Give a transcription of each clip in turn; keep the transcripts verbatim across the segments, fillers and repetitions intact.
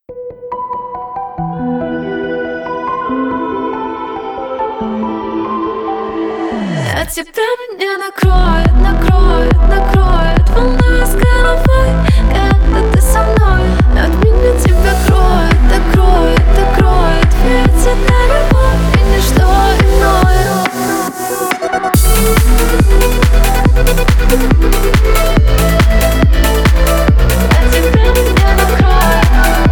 От тебя меня накроет, накроет, накроет волна с головой, когда ты со мной. От меня тебя кроет, так кроет, так кроет. Ведь это любовь и ничто иное. От тебя меня накроет.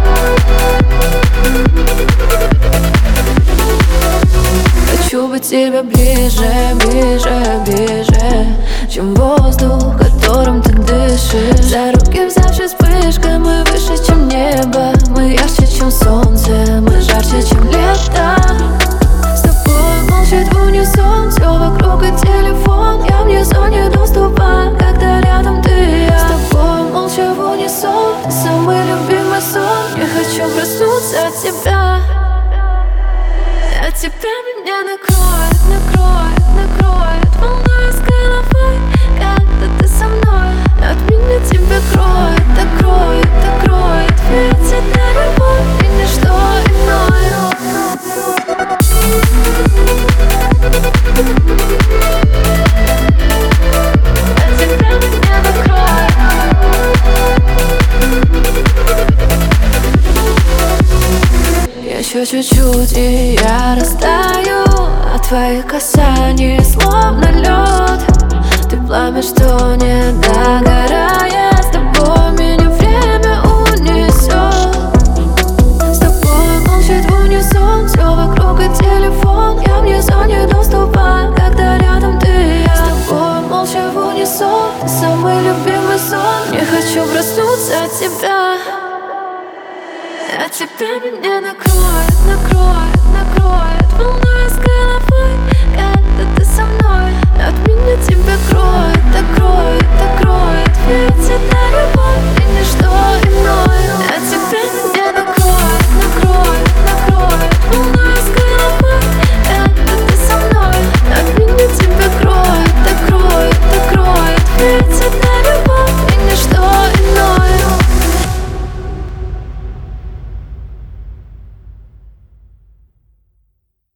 Хочу быть тебе ближе, ближе, ближе, чем воздух, которым ты дышишь. За руки взявшись вспышкой, мы выше, чем небо. Мы ярче, чем солнце, мы жарче, чем лето. С тобой молчит в унисон, все вокруг и телефон. Я вне зоны доступа, когда рядом ты и я. С тобой молча в унисон, ты самый любимый сон. Я хочу проснуться от тебя. От тебя меня накроет, накроет, накроет волна с головой, когда ты со мной. От меня тебя кроет, так кроет, так кроет. Ведь это любовь и ничто иное. От тебя меня накроет. Еще чуть-чуть и я растаю от твоих касаний, словно лед. Ты пламя, что не догорает. С тобой меня время унесет. С тобой молчит в унисон, все вокруг и телефон. Я вне зоны доступа, когда рядом ты и я. С тобой молча в унисон, ты самый любимый сон. Не хочу проснуться от тебя. От тебя меня накроет, накроет, накроет волна с головой, когда ты со мной. От меня